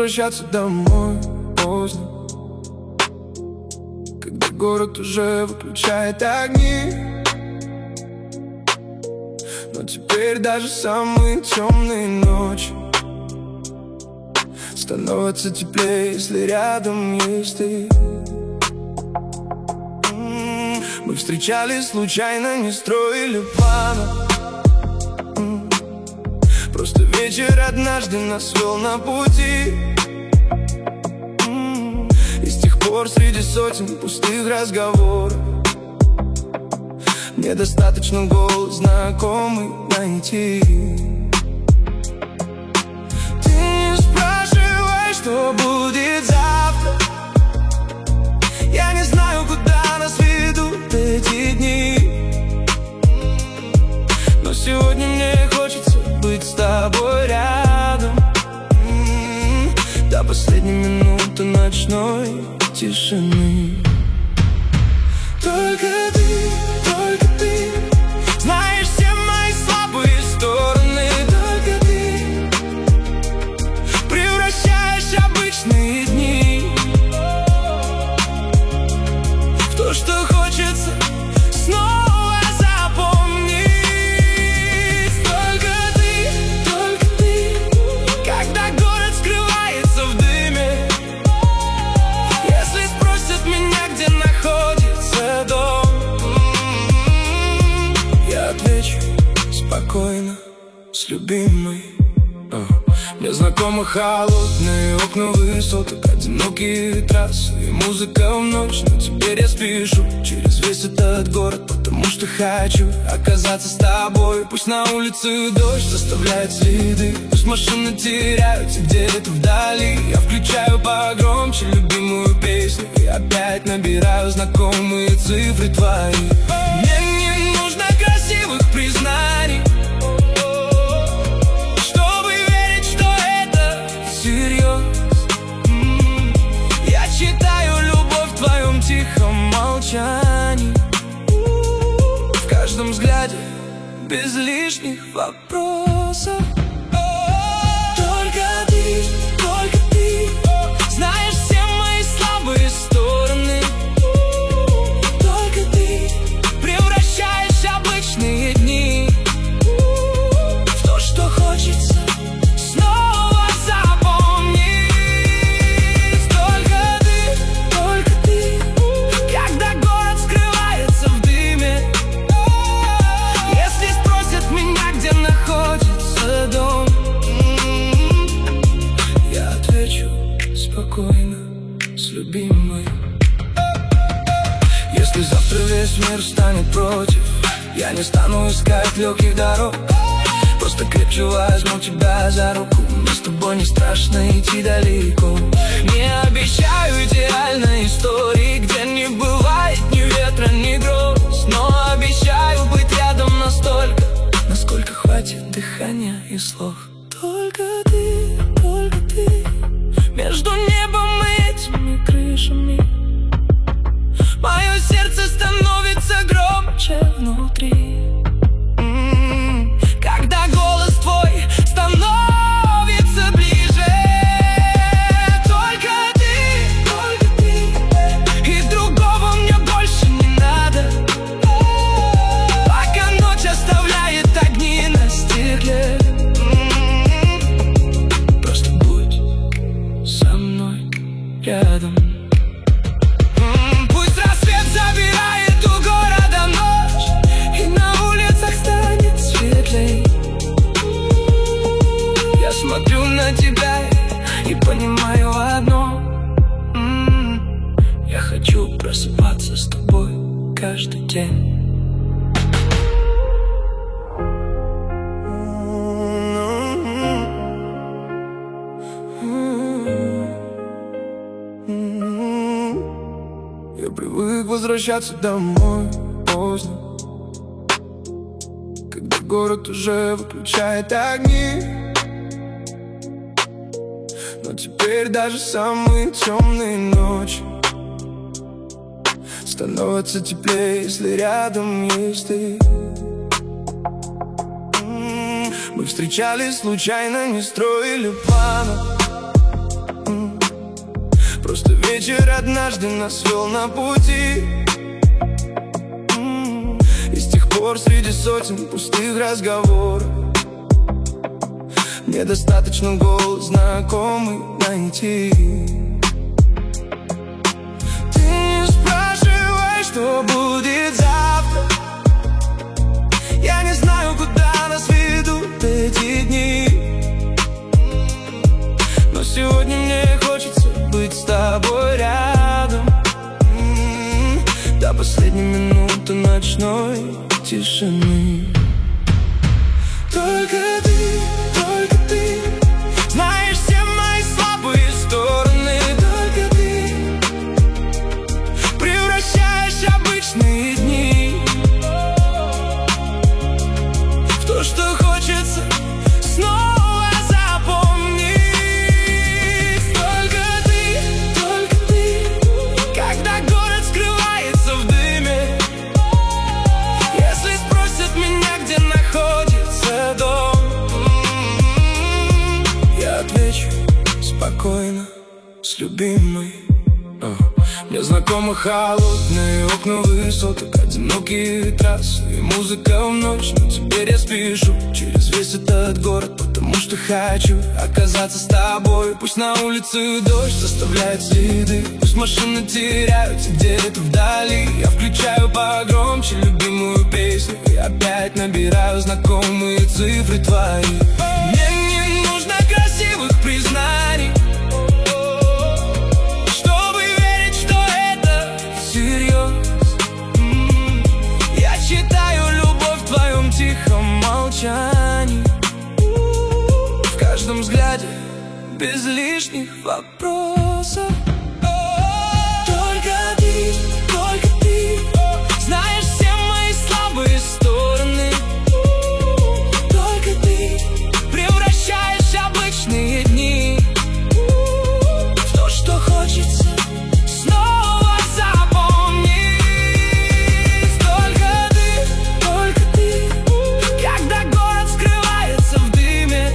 возвращаться домой поздно, когда город уже выключает огни. Но теперь даже самые темные ночи становятся теплее, если рядом есть ты. Мы встречались случайно, не строили планов. Просто вечер однажды нас вел на пути. И с тех пор среди сотен пустых разговоров мне достаточно голос знакомый найти. Ты не спрашивай, что будет завтра. Я не знаю, куда нас ведут эти дни, но сегодня мне хочется быть с тобой рядом до последней минуты ночной тишины. Только ты знаешь все мои слабые стороны. Только ты превращаешь обычные дни в то, что хочется снова запомнить. Только ты, когда город скрывается в дыме. Если спросят меня, где находится дом, я отвечу спокойно, с любимой. Мне знакомы холодные окна высоток, одинокие трассы и музыка в ночь. Но теперь я спешу через весь этот город, потому что хочу оказаться с тобой. Пусть на улице дождь заставляет следы, пусть машины теряются где-то вдали. Я включаю погромче любимую песню и опять набираю знакомые цифры твои. Мне не нужно красивых признаний, читаю любовь в твоем тихом молчании, в каждом взгляде без лишних вопросов. Только ты знаешь все мои слабые стороны. Только ты превращаешь обычные дни в то, что хочется снова запомнить. С любимой. Если завтра весь мир станет против, я не стану искать легких дорог. Просто крепче возьму тебя за руку. Мне с тобой не страшно идти далеко. Не обещаю идеальной истории, где не бывает ни ветра, ни гроз, но обещаю быть рядом настолько, насколько хватит дыхания и слов. Только ты между небом и этими крышами. Мое сердце становится громче внутри, когда голос твой становится ближе. Только ты, и другого мне больше не надо. Пока ночь оставляет огни на стекле, рядом. Пусть рассвет забирает у города ночь, и на улицах станет светлей. Я смотрю на тебя и понимаю одно: я хочу просыпаться с тобой каждый день. Я привык возвращаться домой поздно, когда город уже выключает огни. Но теперь даже самые темные ночи становятся теплее, если рядом есть ты. Мы встречались случайно, не строили планов. Просто вечер однажды нас вел на пути, и с тех пор среди сотен пустых разговоров мне достаточно голос знакомый найти. Ты не спрашивай, что будет завтра. Я не знаю, куда нас ведут эти дни, но сегодня мне хочется быть с тобой рядом до последней минуты ночной тишины. Только ты знаешь все мои слабые стороны. Только ты превращаешь обычные дни в то, что хочется снова запомнить. Только ты, когда город скрывается в дыме. Если спросят меня, где находится дом, я отвечу спокойно, с любимой. Мне знакомы холодные окна высоток, одинокие трассы и музыка в ночь. Но теперь я спешу через весь этот город, потому что хочу оказаться с тобой. Пусть на улице дождь заставляет следы, пусть машины теряются где-то вдали. Я включаю погромче любимую песню и опять набираю знакомые цифры твои. Мне не нужно красивых признаний, тихом молчании, в каждом взгляде, без лишних вопросов. Только ты знаешь все мои слабые стороны. Только ты превращаешь обычные дни в то, что хочется снова запомнить. Только ты, когда город скрывается в дыме.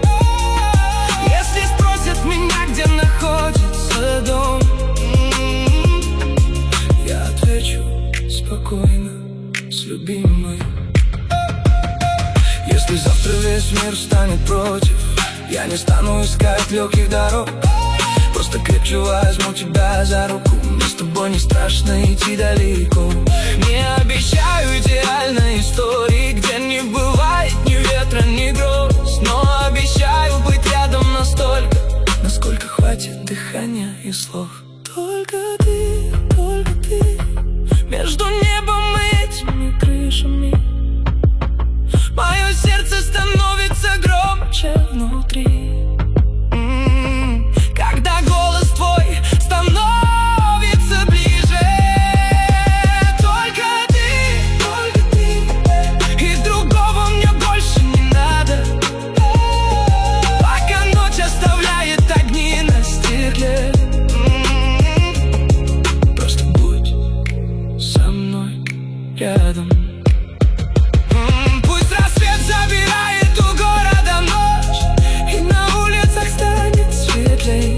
Если спросят меня, где находится дом, я отвечу спокойно, с любимой. Если завтра весь мир станет против, я не стану искать легких дорог. Просто крепче возьму тебя за руку, мне с тобой не страшно идти далеко. Не обещаю идеальной истории, где не бывает ни ветра, ни гроз, но обещаю быть рядом настолько, насколько хватит дыхания и слов. Только ты, между небом и этими крышами мое сердце становится громче внутри. Когда голос твой становится ближе. Только ты, и другого мне больше не надо. Пока ночь оставляет огни на стекле, просто будь со мной рядом. Пусть рассвет забирает у города ночь, и на улицах станет светлей.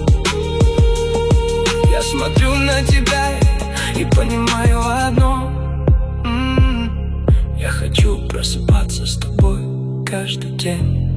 Я смотрю на тебя и понимаю одно: я хочу просыпаться с тобой каждый день.